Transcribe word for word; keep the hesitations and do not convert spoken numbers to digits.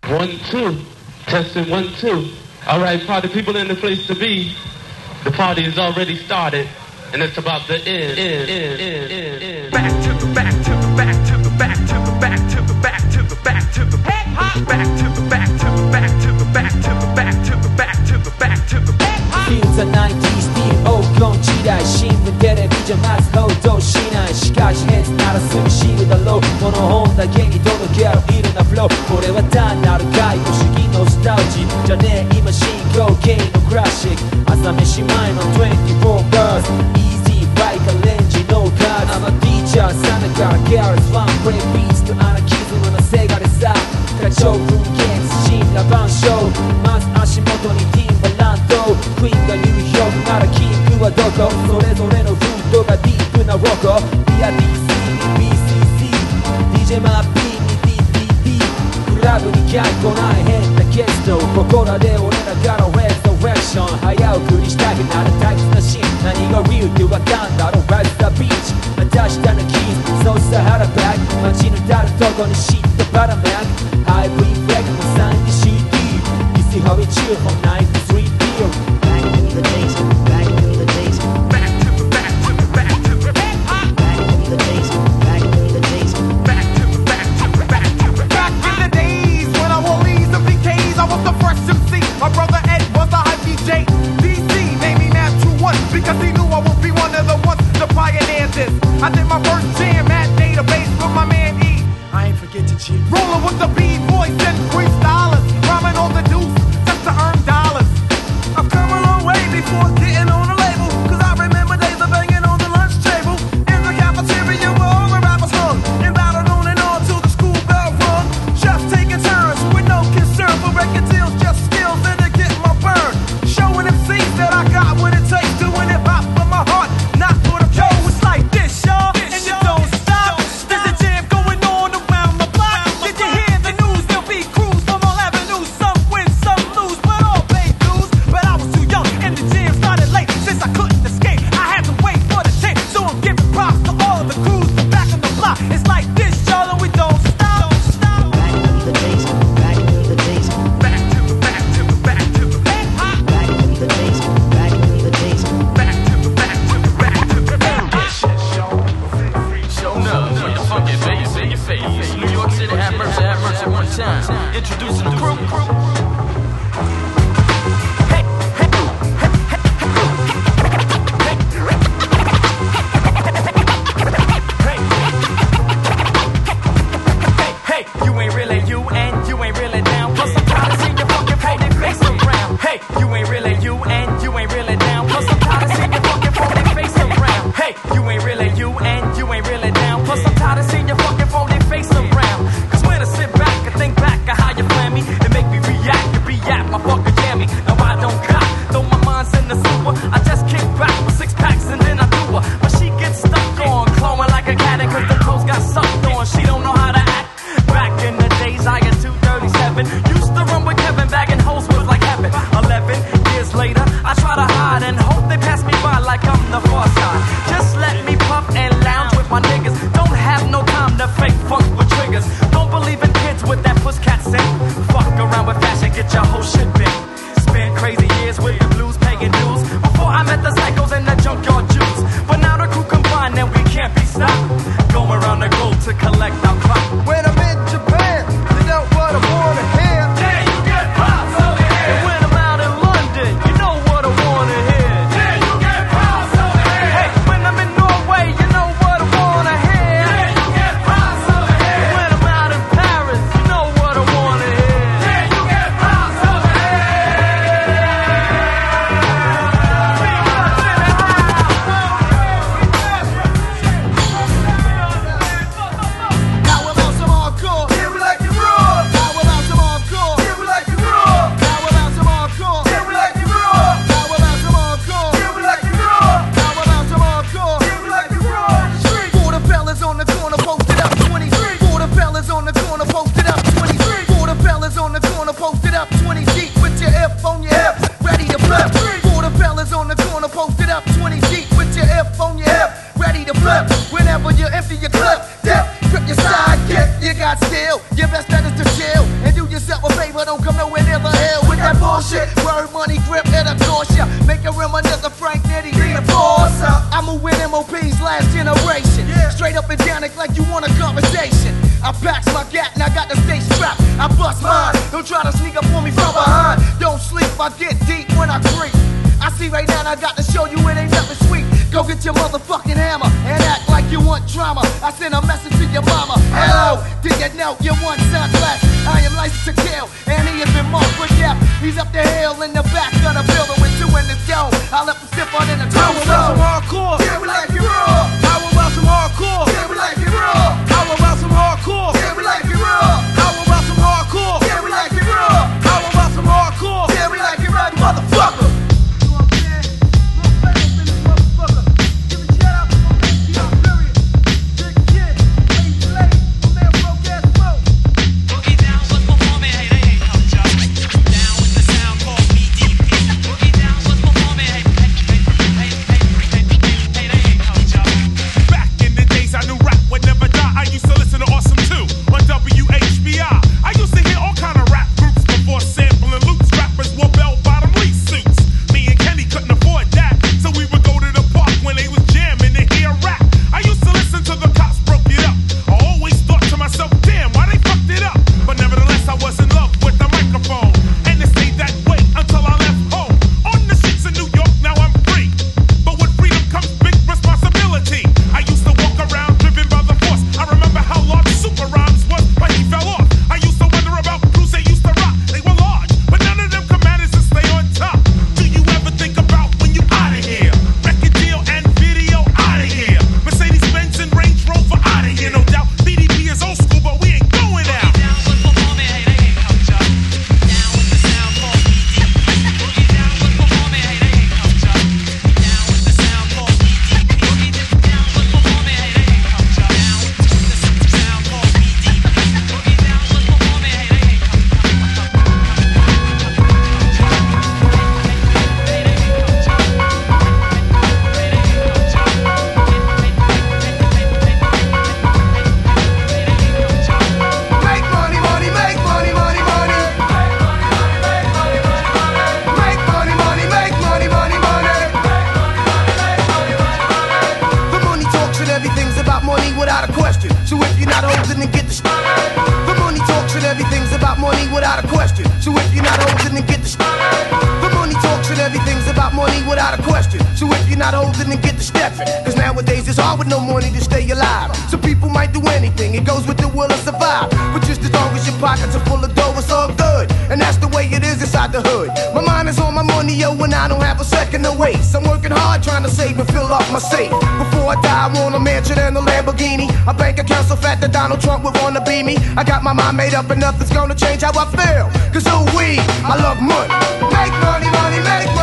One, two. Testing one, two. All right, party people in the place to be. The party has already started, and it's about to end. end, end, end, end, end. Back to the back to the back to the back to the back to the back to the back to the back to the back to the back to the back to the back to the back to the back to the back to the back. Feels the nineties 黄金時代新聞テレビじゃまず報道しないしかしヘッズならすぐ知るだろうこの本だけに届け合うイルなフローこれは単なる介護主義ノスタルジーじゃねえ今進行形のクラシック朝飯前のにじゅうよんバース Easy バイカレンジノーカーズ I'm a teacher さながらギャルズワンプレイビーツとアナキズムのせがれさ課長文献謹慎な晩鐘まず足元にティンバランドクイーンがニューヨークならキングはどこそれぞれのルートがディープなロコビア ディーシー に ビーシーシー ディージェー マー P に ディーディーディー クラブに客来ない変なゲストここらで俺らからレストレクション早送りしたくなるタイプなシーン何がリューってわかんだろライスタビーチまた下のキーそうサハラバック街の至るとこに知ったバラマックハイブリフレクもさんに シーディー You see how we chill from nine to three p m Back to the days, back to the days Back to the back to the back to the back Back to the days, back to the days Back to the back to the back to the back in the days when I wore Lee's and B Ks I was the first M C my brother Ed was the hype D J D C named me Natural One because he knew I would be one of the ones to pioneer this I did my first jam at Database with my man E I ain't forget to cheat rolling with the B-boys and freestylers rhyming on the deuce just to earn dollars I've come a long way before getting on the label cause I remember days of banging on the lunch table in the cafeteria where all the rappers hung and battled on and on till the school bell rung chefs taking turns with no concern for record deals just skills and to get my burn showing M Cs that I got what it takes doing it pop from my heart not for the show it's like this y'all and you don't stop there's a jam going on around the block did you hear the news there'll be crews from all avenues some win some lose but all pay dues but I was too young and the jam started late since I couldn't escape I had to wait for the tape so I'm giving props to all of the crews back on the block it's like this y'all and we don't stop back to the days back to the days back to the back to the back to the back back to the days back to the days back to the back to the back to the back Show up, with the funky bass in your face. New York City, have mercy, have mercy one time. Introducing the crew. Hey, hey, hey, hey, you ain't really you and you ain't really down. Plus I'm tired of seeing your fucking phony face around. Hey, you ain't really you and you ain't really down. Plus I'm tired of seeing your fucking phony face around. Hey, you ain't really you and you ain't really down. Plus I'm tired of seeing your fucking phony face around. Cause when I sit back and think back of how you plan me and make me react, you react, my fucking jammy. Now I don't cop, though my mind's in the sewer. I just kick back with six packs and then I do her. But she gets stuck on, clawing like a cat cause the clothes got sucked on. She don't know how to act. Back in the days I had two thirty-seven. Used to run with Kevin, bagging hoes was like heaven. Eleven years later money grip, it'll toss ya. Make a rim another Frank Nitty, reinforce. I move with M O P's last generation. Straight up and down it like you want a conversation. I packs my gat and I got the stay strapped. I bust mine, don't try to sneak up on me from behind. Don't sleep, I get deep when I creep. I see right now and I got to show you it ain't nothing sweet. Go get your motherfucking hammer and act like you want drama. I send a message to your mama. Hello, did you know you want son less? I am licensed to kill and he has been marked with death. He's up the hill in the back of the building with two in the dome. I left the stiff on in the How about some hardcore? Yeah, we like it raw. How about some hardcore? Yeah, we like it raw. How about some hardcore? Yeah, we like it raw. How about some hardcore? Yeah, we like it raw. How about some hardcore? Yeah, we like it right, motherfucker. Donald Trump would wanna be me. I got my mind made up and nothing's gonna change how I feel. Cause ooh wee, I love money. Make money, money, make money.